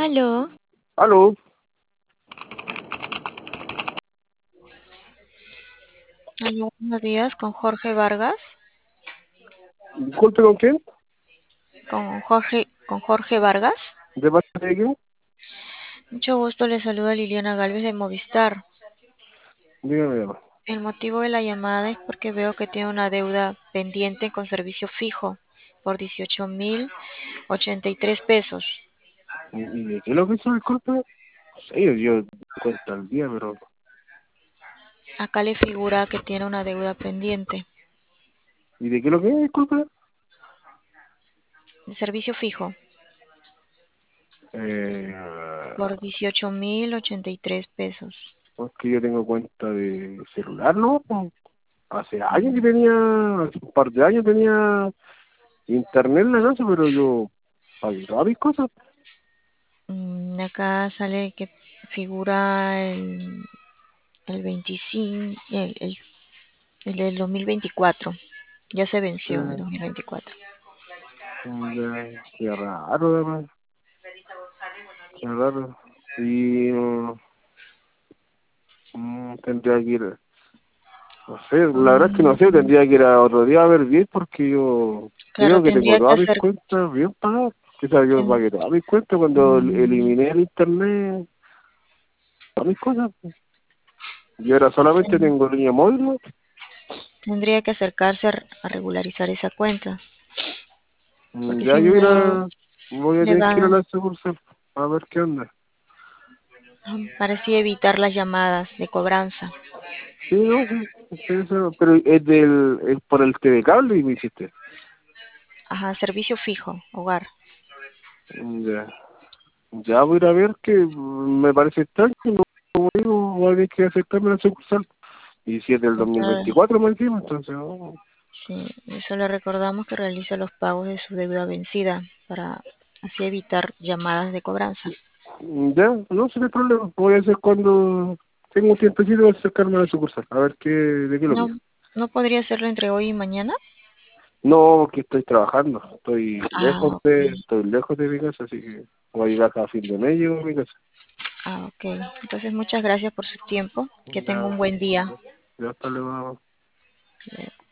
Aló, Aló, aló, buenos días, con Jorge Vargas, disculpe con quién, con Jorge Vargas. de parte de quién, Mucho gusto, le saluda Liliana Galvez de Movistar. dígame, dígame. El motivo de la llamada es porque veo que tiene una deuda pendiente con servicio fijo por 18.083 pesos. ¿Y de qué lo que hizo, disculpe? Sí, yo cuenta al día, pero Acá le figura que tiene una deuda pendiente ¿y de qué lo que es, disculpe? de servicio fijo Eh, por 18.083 pesos. es que yo tengo cuenta de celular, ¿no? Pues, hace años que Mm, tenía, hace un par de años tenía internet en la casa, pero yo pagué todas mis cosas. Acá sale que figura el 25, el del 2024. Ya se venció el Eh, 2024. ya, qué raro, además, qué raro. Y tendría que ir. No sé, la verdad es que no sé, Mm, tendría que ir a otro día a ver bien porque yo claro, creo que tengo tendría que todas mis hacer. cuentas bien pagadas. Quizás yo ten- pagué todas mis cuentas cuando mm, eliminé el internet, todas mis cosas. Yo ahora solamente ten- tengo línea móvil, ¿no? Tendría que acercarse a regularizar esa cuenta, porque Ya si yo no voy a le tener que ir a va la sucursal a ver qué onda. parecía evitar las llamadas de cobranza. Sí, no, sí, sí, eso, pero es por el TV cable y me hiciste. Ajá, servicio fijo, hogar. Ya, ya voy a ir a ver que me parece extraño, no, como digo, voy a tener que acercarme a la sucursal. Y si es del Entonces, 2024 más encima, entonces, oh, sí, eso le recordamos que realice los pagos de su deuda vencida para así evitar llamadas de cobranza. ya, no, sin problema. Voy a hacer cuando tengo un tiempecito de acercarme a la sucursal, a ver de qué lo No, que es. no podría hacerlo entre hoy y mañana. No, que estoy trabajando, Ah, ok. estoy lejos de mi casa, así que voy a llegar a fin de mes, llego a mi casa. Ah, ok. Entonces, muchas gracias por su tiempo. Que tenga Ya, un buen día. ya hasta luego.